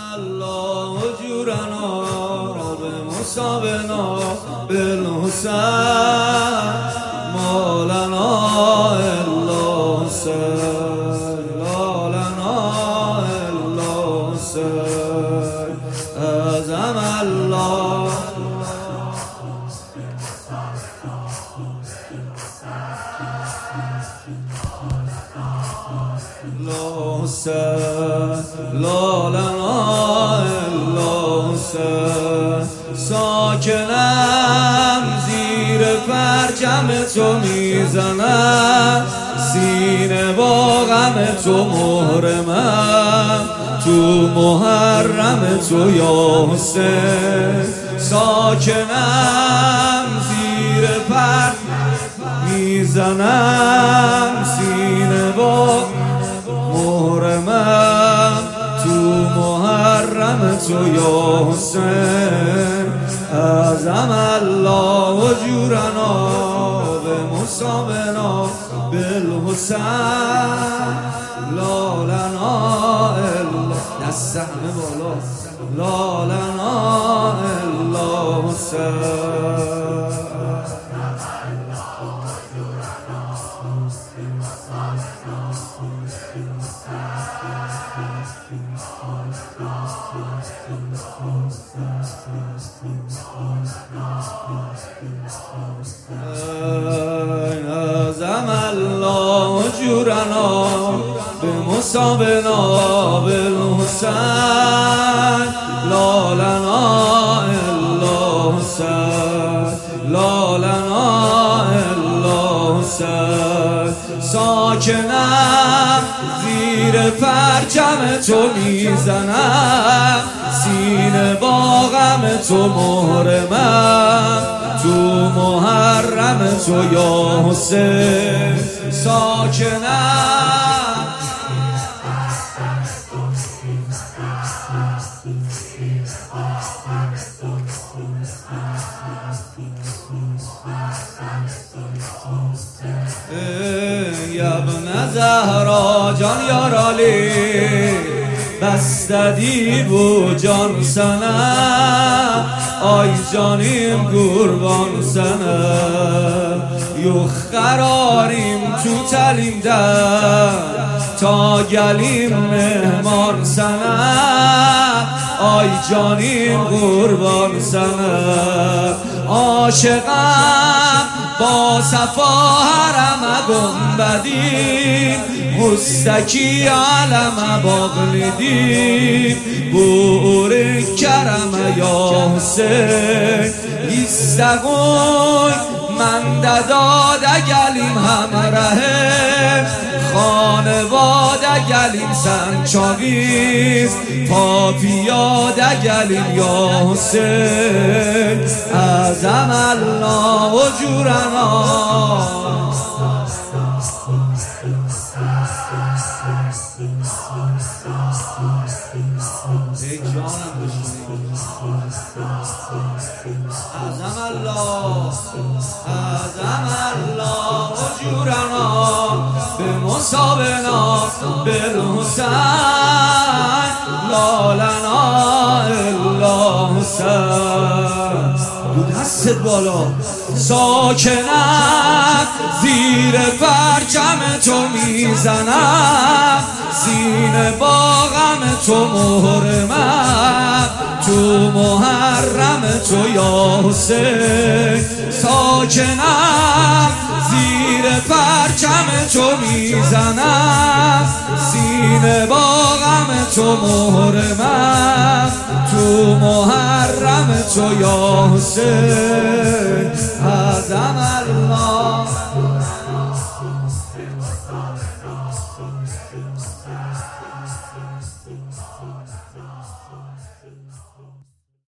الله جورنا بمصابنا بالحسين ما لنا إلا حسين لا لنا إلا حسين أعظم الله لا لنا إلا حسین ساکنم زیر پرچم تو میزنم سینه با غم تو محرمم تو محرم تو یا حسین ساکنم زیر پرچم میزنم سینه با محرمم تو محرم تو یا حسین اعظم الله جورنا بمصابنا بالحسین لا لنا الا دست همه بالا لا لنا الا حسین اعظم الله جورنا بمصابنا بالحسین لا لنا الا حسین لا لنا الا حسین ساکنم زیر پرچم تو میزنم سینه با غم تو محرمم تو محرم تو یا حسین ساکنم یا ابن زهرا جان یار علی بستدی بو جان سنه آی جانیم قربان سنه یو قراریم تو تلیم در تا گلیم مهمان سنه آی جانیم قربان سنه عاشقم با صفا حرم گنبدی مستکی علم باغلیدی بور کرم یا حسین ایستگوی من داد گلیم همراهم خانواده گلیم سنچاویز پا پیاده گلیم یا حسین اعظم الله و جورنا اعظم الله و جورنا بمصابنا بالحسین لا لنا الا حسین دو دستت بالا ساکنم زیر پرچم تو میزنم سینه با غم تو محرمم تو محرم تو یا حسین ساکنم زیر پرچم تو میزنم سینه با غم تو محرمم تو محرم تو یا حسین اعظم